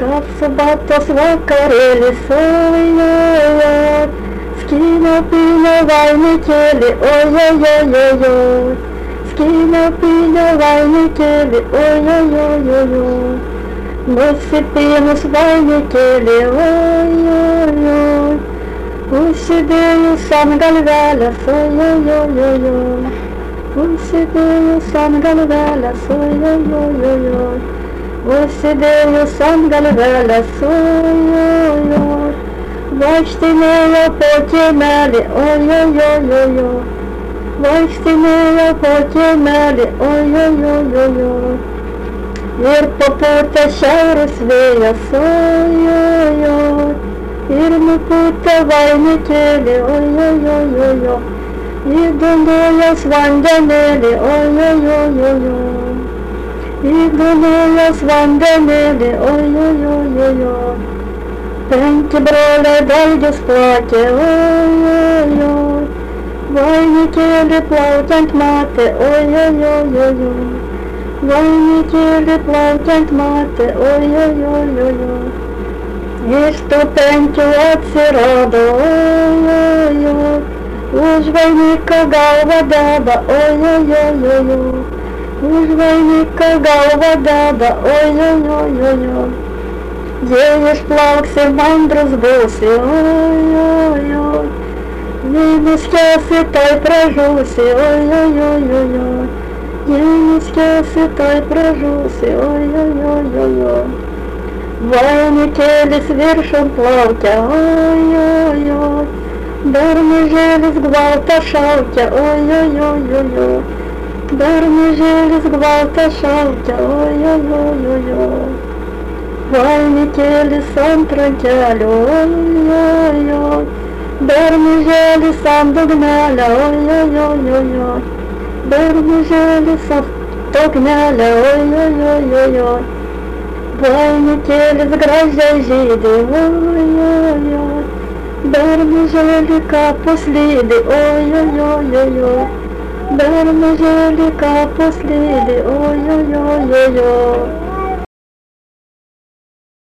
Kad subatos vakarėlis, ojojoj, skynė pynė vainikėlį, ojojojojoj, skynė pynė vainikėlį, ojojojojoj, nusipynus vainikėlį, ojojoj, užsidėjus ant galvelės, ojojojojoj, užsidėjus ant galvelės, ojojojojoj, užsidėjus ant galvelės, ojojoj, vaikštinėjo po kiemelį, ojojojojoj, vaikštinėjo po kiemelį, ojojojojoj, ir papūtė šiaurės vėjas, ojojoj, ir nupūtė vainikėlį, ojojojojoj, įdūmėjęs vandenėlį, ojojojojoj, įdūmėjęs vandenėlį, ojojojojoj, penki broliai dalgius plakė, ojojoj, vainikėlį plaukiant matė, ojojojojoj, vainikėlį plaukiant matė, ojojojojoj, iš tų penkių atsirado, ojojoj, už vainiką galvą deda, ojojojojoj, už vainiką galvą deda, ojojojojoj, jei išplauksi mandrus būsi, ojojoj, jei nuskęsi, tai pražūsi, ojojojojoj, jei nuskęsi, tai pražūsi, ojojojojoj, vainikėlis viršum plaukia, ojojoj, bernužėlis gvaltą šaukia, ojojojojoj, bernužėlis gvaltą šaukia, ojojojojoj, vainikėlis ant rankelio, ojojoj, bernužėlis ant dugnelio, ojojojojoj, bernužėlis ant dugnelio, ojojojojoj, vainikėlis gražiai žydi, ojojoj, bernužėlį kapus lydi, ojojojojoj, bernužėlį kapus lydi, ojojojojoj.